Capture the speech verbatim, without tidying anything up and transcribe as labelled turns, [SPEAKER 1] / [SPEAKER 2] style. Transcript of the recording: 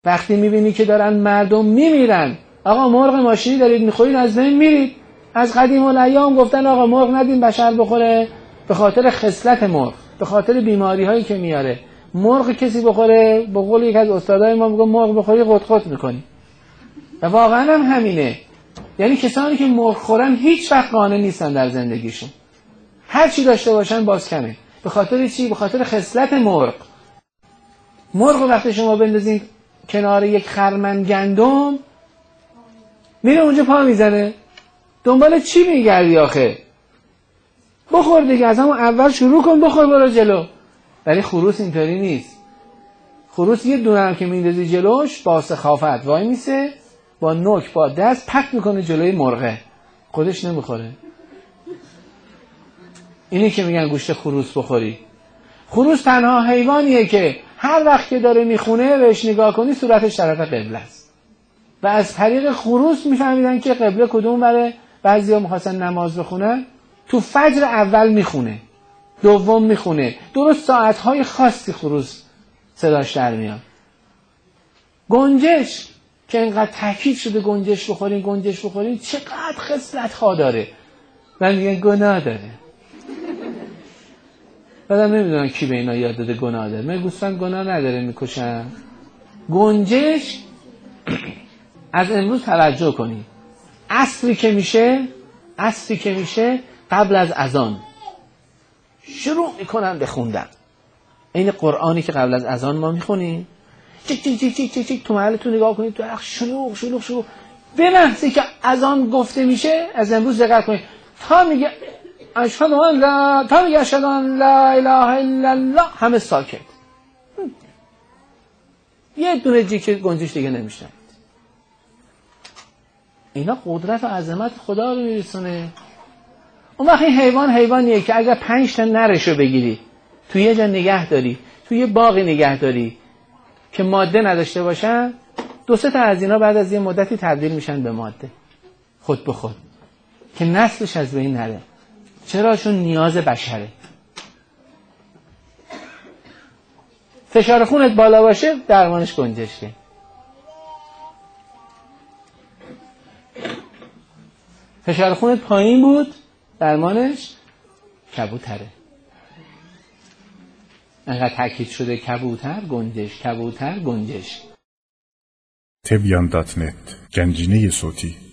[SPEAKER 1] وقتی میبینی که دارن مردم میمیرن، آقا مرغ ماشینی دارید میخورید از بین میرید. از قدیم الایام گفتن آقا مرغ ندیم بشر بخوره به خاطر خصلت مرغ، به خاطر بیماری هایی که میاره. مرغ کسی بخوره، به قول یک از استادای ما میگه مرغ بخوری قط قط میکنی. و واقعا هم همینه. یعنی کسانی که مرغ خورن هیچ وقت قانع نیستن در زندگیشون، هر چی داشته باشن باز کمه. به خاطر چی؟ به خاطر خصلت مرغ. مرغ وقتی شما بندازین کنار یک خرمن گندم، میره اونجا پا میزنه، دنبال چی میگردی آخه؟ بخور دیگه، از همون اول شروع کن بخور برو جلو. ولی خروس اینطوری نیست. خروس یه دونه هم که میندازی جلوش با سخافت وای میسه، با نوک با دست پک میکنه جلوی مرغه، خودش نمیخوره. اینی که میگن گوشت خروس بخوری. خروس تنها حیوانیه که هر وقت که داره میخونه بهش نگاه کنی صورتش طرف قبله است. و از طریق خروس میفهمیدن که قبله کدوم بره. بعضیا میخواستن نماز بخونن، تو فجر اول میخونه، دوم میخونه، درست ساعتهای خاصی خروس صداش در میاد. گنجش که اینقدر تاکید شده گنجش بخورین گنجش بخورین، چقدر خصلت ها داره. من میگن گناه داره. بعدم نمیدونم کی به اینا یاد داده گناه داره. من گوسفند گناه نداره میکشن. گنجش از امروز توجه کنید، عصری که میشه عصری که میشه قبل از اذان شروع میکنن به خوندن. این قرآنی که قبل از اذان ما میخونیم، چیک چیک چیک چیک چیک چیک تو محلتون نگاه کنید، تو شلوغ شلوغ شلوغ. به محضی که اذان گفته میشه از امروز دقت کنید، تا میگه اشهد ان لا تا میگه اشهد ان لا اله الا الله همه ساکت. یه دونه جیک گنجش دیگه نمیشن. اینا قدرت و عظمت خدا رو میرسونه. اون وقت این حیوان حیوانیه که اگر پنج تا نرشو بگیری تو یه جا نگه داری، تو یه باقی نگه داری که ماده نداشته باشن، دو سه تا از اینا بعد از یه مدتی تبدیل میشن به ماده خود به خود که نسلش از بین نره. چرا؟ چون نیاز بشره. فشار خونت بالا باشه درمانش گنجشکه. فشار خونت پایین بود درمانش کبوتره. انقدر تاکید شده کبوتر گنجش کبوتر گنجش.
[SPEAKER 2] تبیان دات نت گنجینه صوتی